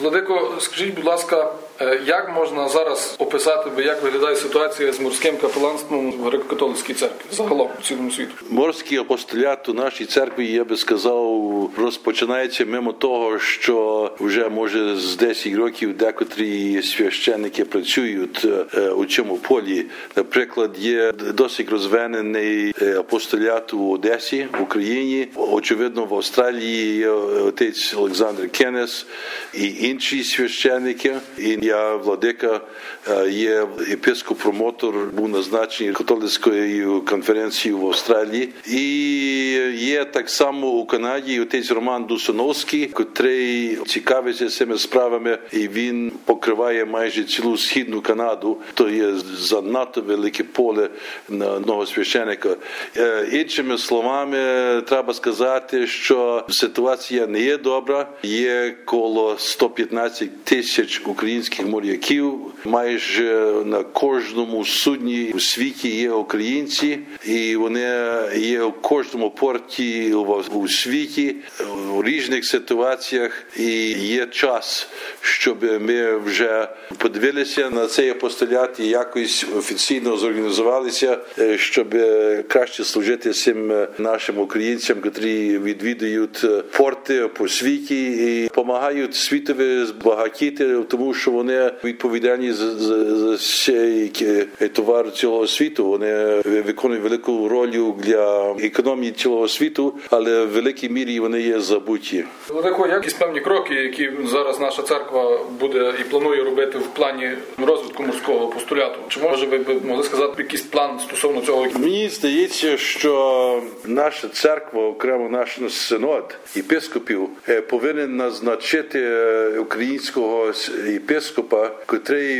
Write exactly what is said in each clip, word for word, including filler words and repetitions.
Владико, скажіть, будь ласка, як можна зараз описати, як виглядає ситуація з морським капеланством в Греко-католицькій церкві загалом у цілому світу? Морський апостолят у нашій церкві, я би сказав, розпочинається мимо того, що вже, може, з десять років декотрі священники працюють у цьому полі. Наприклад, є досить розвинений апостолят у Одесі, в Україні. Очевидно, в Австралії є отець Олександр Кеннес і інші священники. І я, владика, є єпископ-промотор, був назначений католицькою конференцією в Австралії. І є так само у Канаді отець Роман Дусановський, котрий цікавиться цими справами, і він покриває майже цілу східну Канаду. То є занадто велике поле на одного священика. Іншими словами, треба сказати, що ситуація не є добра. Є коло сто п'ятнадцять тисяч українських моряків. Майже на кожному судні у світі є українці, і вони є у кожному порті у світі, у різних ситуаціях. І є час, щоб ми вже подивилися на цей апостолят і якось офіційно зорганізувалися, щоб краще служити цим нашим українцям, які відвідують порти по світі і допомагають світові збагатіти, тому що вони відповідальні за, за, за цей товар цілого світу. Вони виконують велику роль для економії цілого світу, але в великій мірі вони є забуті. Владико, якісь певні кроки, які зараз наша церква буде і планує робити в плані розвитку морського апостоляту? Чи може ви б могли сказати якийсь план стосовно цього? Мені здається, що наша церква, окремо наш синод єпископів, повинен назначити українського єпископа, котрий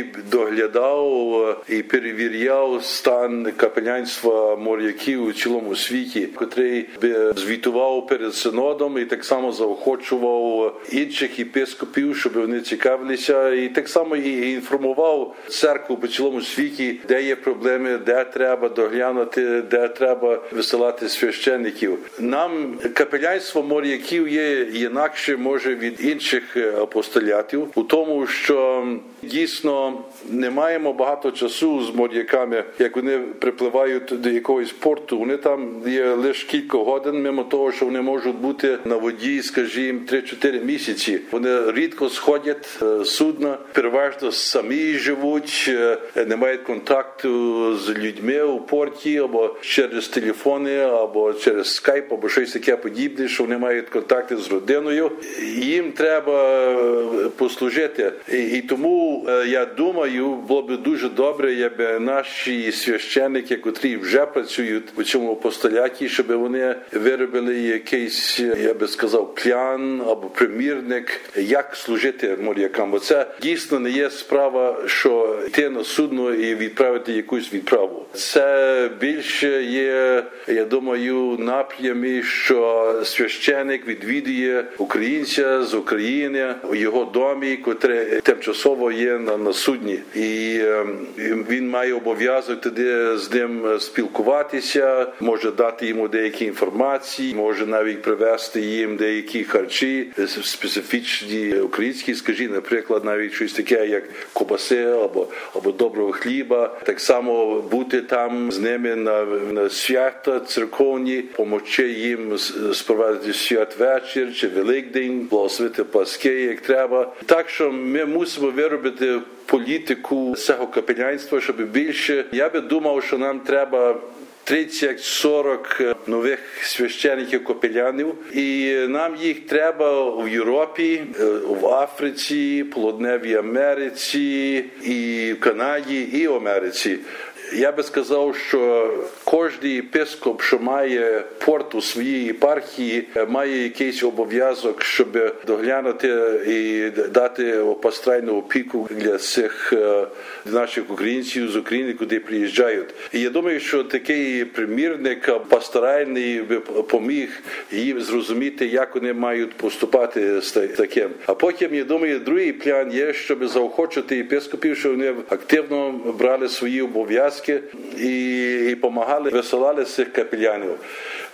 доглядав і перевіряв стан капеланства моряків у цілому світі, котрий би звітував перед синодом і так само заохочував інших єпископів, щоб вони цікавилися, і так само і інформував церкву по цілому світі, де є проблеми, де треба доглянути, де треба висилати священників. Нам капеланство моряків є інакше, може, від інших апостолятів, у тому, що дійсно не маємо багато часу з моряками, як вони припливають до якогось порту. Вони там є лише кілька годин, мимо того, що вони можуть бути на воді, скажімо, три-чотири місяці. Вони рідко сходять з судна, переважно самі живуть, не мають контакту з людьми у порті, або через телефони, або через скайп, або щось таке подібне, що вони мають контакти з родиною. Їм треба послужити. І, і тому, я думаю, було б дуже добре, якби наші священники, котрі вже працюють у цьому апостоляті, щоб вони виробили якийсь, я би сказав, план або примірник, як служити морякам. Бо це дійсно не є справа, що йти на судно і відправити якусь відправу. Це більше є, я думаю, напрямі, що священик відвідує українця з України у його домі, котрий тимчасово є на, на судні. І е, він має обов'язок тоді з ним спілкуватися, може дати йому деякі інформації, може навіть привезти їм деякі харчі, специфічні українські, скажімо, наприклад, навіть щось таке, як кобаси або, або доброго хліба. Так само бути там з ними на, на свята церковні, помочи їм спровадити святвечір чи Великдень, благословити Пасхи, як треба. Так що ми мусимо виробити політику цього капеланства, щоб більше. Я би думав, що нам треба тридцять-сорок нових священиків капеланів, і нам їх треба в Європі, в Африці, Полудневій Америці, і в Канаді, і в Америці. Я би сказав, що кожен єпископ, що має порт у своїй єпархії, має якийсь обов'язок, щоб доглянути і дати пасторальну опіку для цих наших українців з України, куди приїжджають. І я думаю, що такий примірник пасторальний поміг їм зрозуміти, як вони мають поступати з таким. А потім, я думаю, другий план є, щоб заохочувати єпископів, щоб вони активно брали свої обов'язки і допомагали, висилали цих капеланів.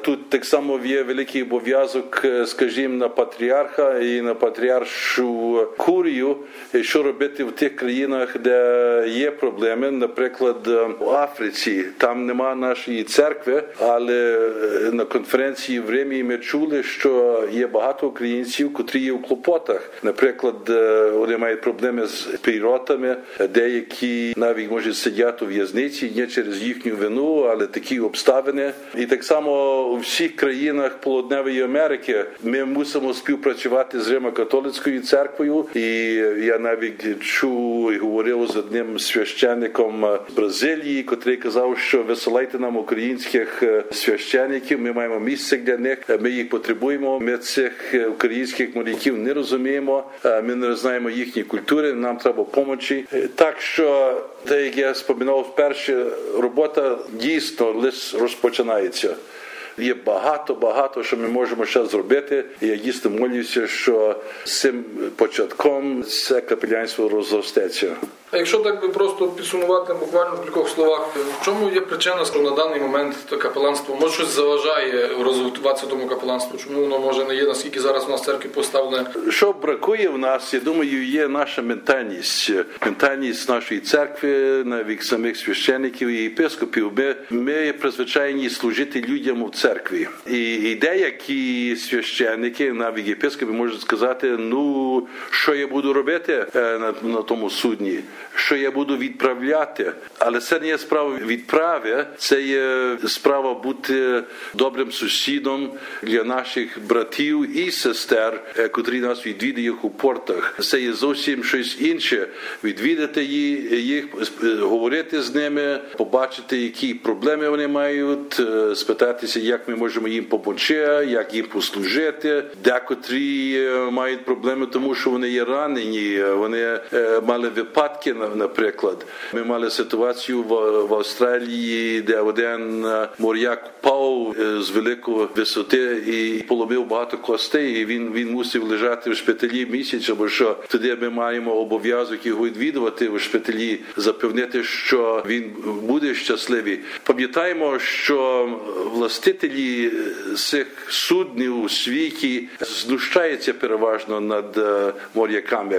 Тут так само є великий обов'язок, скажімо, на патріарха і на патріаршу курію, що робити в тих країнах, де є проблеми. Наприклад, в Африці, там нема нашої церкви, але на конференції в Римі ми чули, що є багато українців, котрі є в клопотах. Наприклад, вони мають проблеми з природами, деякі навіть, може, сидять у в'язниці, не через їхню вину, але такі обставини. І так само у всіх країнах Полудневої Америки ми мусимо співпрацювати з Римо-католицькою церквою. І я навіть чув і говорив з одним священником з Бразилії, котрий казав, що висилайте нам українських священників, ми маємо місце для них, ми їх потребуємо, ми цих українських моряків не розуміємо, ми не знаємо їхні культури, нам треба помочі. Так що, так як я споминав вперше, робота дійсно лише розпочинається. Є багато-багато, що ми можемо ще зробити. І я дійсно молюся, що з цим початком це капеланство розростеться. А якщо так би просто підсумувати буквально в кількох словах, в чому є причина, що на даний момент капеланство, може щось заважає розвиватися тому капеланству? Чому воно може не є, наскільки зараз у нас в церкві поставлене? Що бракує в нас, я думаю, є наша ментальність. Ментальність нашої церкви, навіть самих священиків і єпископів. Ми, ми призвичайні служити людям в церкві. І, і деякі священики, навіть єпископи, можуть сказати, ну, що я буду робити на, на тому судні? Що я буду відправляти, але це не є справа відправи, це є справа бути добрим сусідом для наших братів і сестер, котрі нас відвідують у портах. Це є зовсім щось інше. Відвідати їх, говорити з ними, побачити, які проблеми вони мають, спитатися, як ми можемо їм допомогти, як їм послужити. Декотрі мають проблеми, тому що вони є ранені, вони мали випадки. Наприклад, ми мали ситуацію в, в Австралії, де один моряк впав з великої висоти і поломив багато костей, і він, він мусив лежати в шпиталі місяць, бо що тоді ми маємо обов'язок його відвідувати в шпиталі, запевнити, що він буде щасливий. Пам'ятаємо, що властителі цих суднів у світі знущаються переважно над моряками.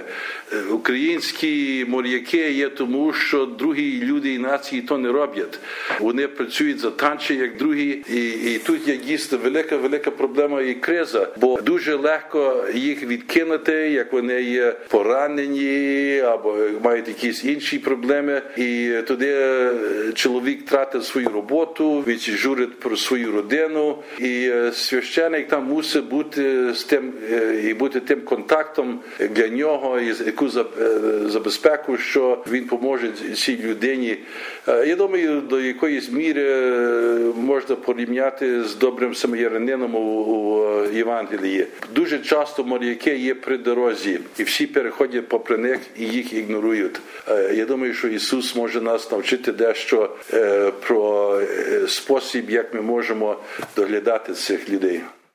Українські моряки є тому, що другі люди і нації то не роблять. Вони працюють за танчі, як другі, і, і тут є дійсно велика, велика проблема і криза, бо дуже легко їх відкинути, як вони є поранені або мають якісь інші проблеми, і тоді чоловік втратить свою роботу, віджурить про свою родину, і священик там мусить бути з тим і бути тим контактом для нього, яку забезпеку, що він поможе цій людині. Я думаю, до якоїсь міри можна порівняти з добрим самарянином у Євангелії. Дуже часто моряки є при дорозі, і всі переходять попри них і їх ігнорують. Я думаю, що Ісус може нас навчити дещо про спосіб, як ми можемо доглядати цих людей.